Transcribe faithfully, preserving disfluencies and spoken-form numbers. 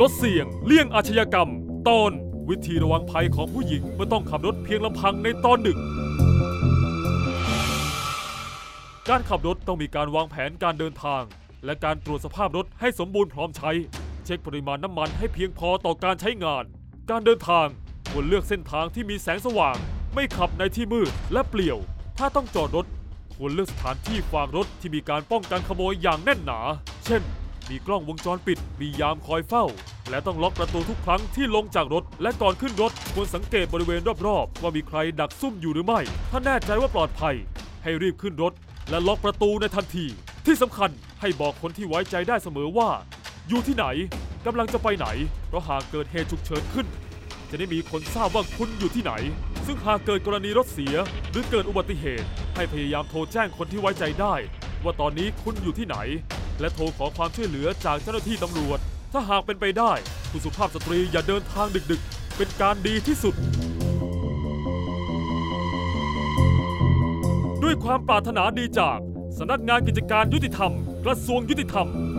ดเสี่ยงเลี่ยงอาชญากรรมตอนวิธีระวังภัยของผู้หญิงเมื่อต้องขับรถเพียงลำพังในตอนดึกการขับรถต้องมีการวางแผนการเดินทางและการตรวจสภาพรถให้สมบูรณ์พร้อมใช้เช็คปริมาณน้ำมันให้เพียงพอต่อการใช้งานการเดินทางควรเลือกเส้นทางที่มีแสงสว่างไม่ขับในที่มืดและเปลี่ยวถ้าต้องจอดรถควรเลือกสถานที่ฝากรถที่มีการป้องกันขโมยอย่างแน่นหนาเช่นมีกล้องวงจรปิดมียามคอยเฝ้าและต้องล็อกประตูทุกครั้งที่ลงจากรถและก่อนขึ้นรถควรสังเกตบริเวณรอบๆว่ามีใครดักซุ่มอยู่หรือไม่ถ้าแน่ใจว่าปลอดภัยให้รีบขึ้นรถและล็อกประตูในทันทีที่สำคัญให้บอกคนที่ไว้ใจได้เสมอว่าอยู่ที่ไหนกำลังจะไปไหนเพราะหากเกิดเหตุฉุกเฉินขึ้นจะได้มีคนทราบว่าคุณอยู่ที่ไหนซึ่งหากเกิดกรณีรถเสียหรือเกิดอุบัติเหตุให้พยายามโทรแจ้งคนที่ไว้ใจได้ว่าตอนนี้คุณอยู่ที่ไหนและโทรขอความช่วยเหลือจากเจ้าหน้าที่ตำรวจถ้าหากเป็นไปได้คุณสุภาพสตรีอย่าเดินทางดึกๆเป็นการดีที่สุดด้วยความปรารถนาดีจากสำนักงานกิจการยุติธรรมกระทรวงยุติธรรม